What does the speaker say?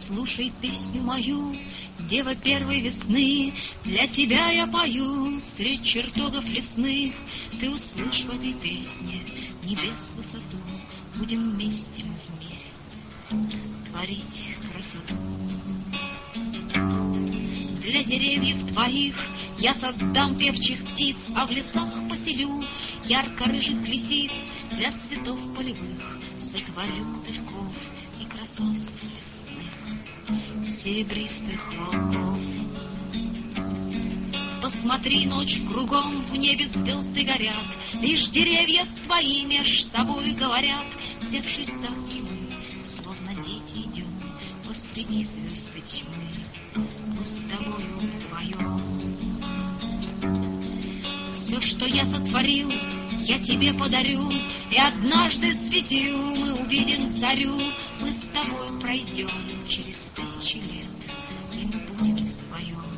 Слушай песню мою, дева первой весны, для тебя я пою средь чертогов лесных. Ты услышь в этой песне небес высоту, будем вместе мы в мире творить красоту. Для деревьев твоих я создам певчих птиц, а в лесах поселю ярко-рыжих лисиц. Для цветов полевых сотворю мотыльков и красавцев лесных, серебристых волков. Посмотри, ночь кругом, в небе звезды горят, лишь деревья твои меж собой говорят. Взявшись за руки мы, словно дети, идем посреди звезды тьмы, мы с тобою вдвоем. Все, что я сотворил, я тебе подарю, и однажды светил мы увидим зарю. Мы с тобой пройдем через 1000 лет, и мы будем вдвоем.